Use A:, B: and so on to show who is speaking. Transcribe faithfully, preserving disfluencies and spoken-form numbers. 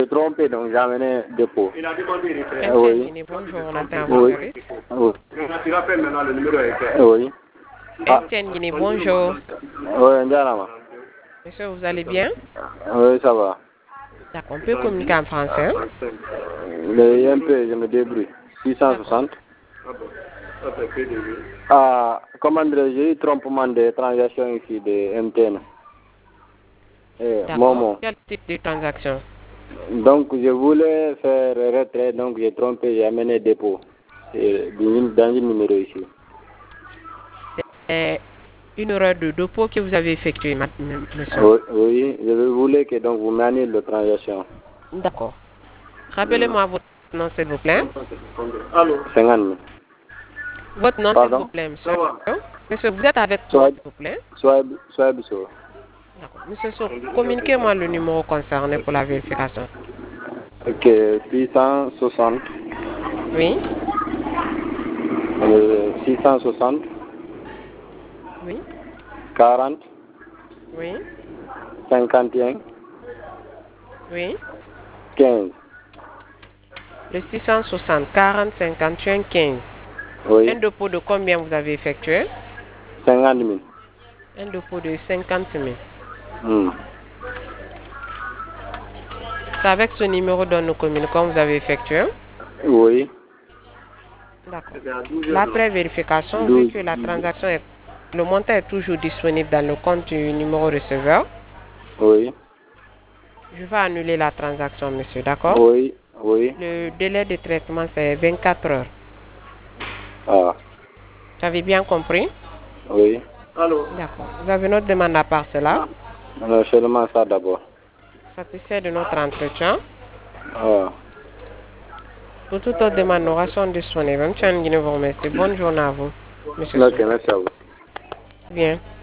A: suis trompé, donc j'ai amené dépôt.
B: Il a demandé les frais.
A: Oui.
C: Bonjour, on attend vos
A: Oui.
C: services.
A: Oui.
B: Tu rappelles maintenant le numéro est fait.
A: Oui. Ah.
C: Etienne Guinée, bonjour.
A: Oui, Ndiarama.
C: Monsieur, vous allez bien?
A: Oui, ça va.
C: D'accord, on peut communiquer en français.
A: Mais un peu, je me débrouille. six cent soixante. Ah, comment dirais-je, j'ai eu trompement de transaction ici de M T N. Eh, Momo.
C: Quel type de transaction?
A: Donc, je voulais faire retrait, donc j'ai trompé, j'ai amené dépôt. Et dans un numéro ici.
C: C'est une erreur de dépôt que vous avez effectuée, monsieur.
A: Oui, oui, je voulais que donc vous m'annulez la transaction.
C: D'accord. Rappelez-moi votre nom, s'il vous plaît.
B: Allô?
A: cinquante mille.
C: Votre nom, s'il vous plaît, monsieur. Monsieur, vous êtes avec moi, s'il vous plaît.
A: Soit, soit, soit.
C: D'accord. Monsieur So, communiquez-moi le numéro concerné pour la vérification.
A: Ok, six cent soixante.
C: Oui.
A: Euh, six cent soixante.
C: Oui.
A: quarante.
C: Oui.
A: cinquante et un.
C: Oui.
A: quinze.
C: Le six cent soixante, quarante, cinquante et un, quinze.
A: Oui.
C: Un dépôt de combien vous avez effectué?
A: cinquante mille.
C: Un dépôt de cinquante mille.
A: Hmm.
C: C'est avec ce numéro dont nous communiquons que vous avez effectué?
A: Oui.
C: D'accord. L'après vérification, vu que la transaction est, le montant est toujours disponible dans le compte du numéro receveur.
A: Oui.
C: Je vais annuler la transaction, monsieur, d'accord?
A: Oui. Oui.
C: Le délai de traitement, c'est vingt-quatre heures.
A: Ah.
C: Vous avez bien compris?
A: Oui.
B: Allô?
C: D'accord. Vous avez notre demande à part cela?
A: Non, seulement ça d'abord.
C: Satisfait de notre entretien.
A: Ah.
C: Pour toute autre demande, nous restons disponibles. Monsieur Nguine vous remercie. Bonne journée à vous, monsieur
A: Ok,
C: Sow.
A: merci à vous.
C: Bien.